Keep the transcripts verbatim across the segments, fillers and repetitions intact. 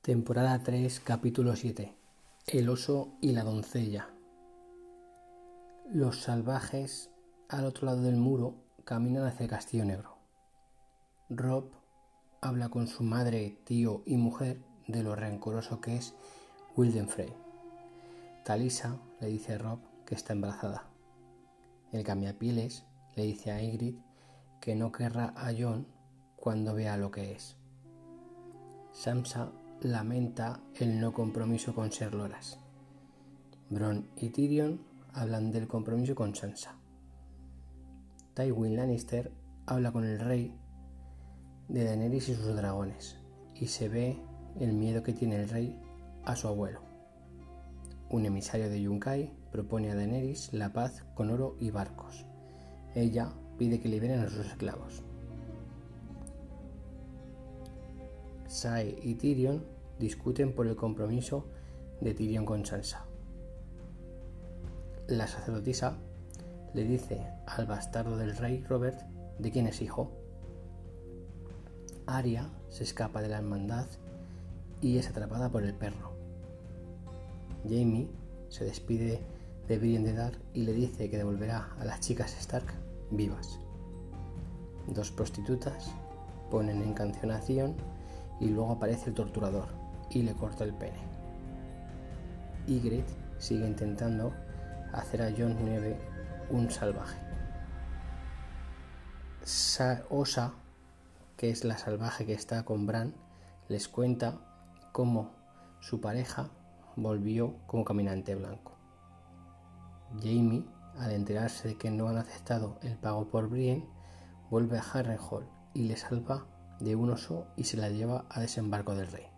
Temporada tres, capítulo siete. El oso y la doncella. Los salvajes al otro lado del muro caminan hacia el Castillo Negro. Robb habla con su madre, tío y mujer de lo rencoroso que es Wilden Frey. Talisa le dice a Robb que está embarazada. El cambiapieles le dice a Ygritte que no querrá a Jon cuando vea lo que es. Sansa lamenta el no compromiso con Ser Loras. Bronn y Tyrion hablan del compromiso con Sansa. Tywin Lannister habla con el rey de Daenerys y sus dragones, y se ve el miedo que tiene el rey a su abuelo. Un emisario de Yunkai propone a Daenerys la paz con oro y barcos. Ella pide que liberen a sus esclavos. Shae y Tyrion discuten por el compromiso de Tyrion con Sansa. La sacerdotisa le dice al bastardo del rey Robert de quién es hijo. Arya se escapa de la hermandad y es atrapada por el perro. Jaime se despide de Brienne de Dar y le dice que devolverá a las chicas Stark vivas. Dos prostitutas ponen en canción a Theon y luego aparece el torturador y le corta el pene. Ygritte sigue intentando hacer a Jon Nieve un salvaje. Sa- Osa, que es la salvaje que está con Bran, les cuenta cómo su pareja volvió como caminante blanco. Jaime, al enterarse de que no han aceptado el pago por Brienne, vuelve a Harrenhal y le salva de un oso y se la lleva a desembarco del rey.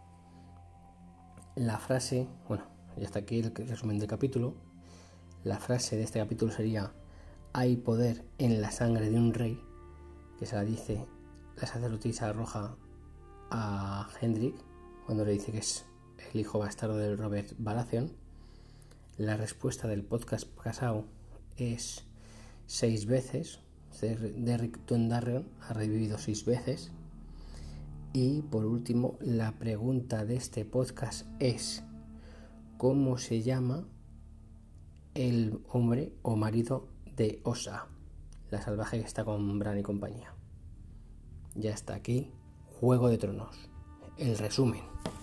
La frase, bueno, y hasta aquí el resumen del capítulo. La frase de este capítulo sería: hay poder en la sangre de un rey, que se la dice la sacerdotisa roja a Hendrik cuando le dice que es el hijo bastardo del Robert Baratheon. La respuesta del podcast pasado es seis veces. Derrick Dondarrion ha revivido seis veces. Y por último, la pregunta de este podcast es: ¿cómo se llama el hombre o marido de Osa, la salvaje que está con Bran y compañía? Ya está aquí Juego de Tronos, el resumen.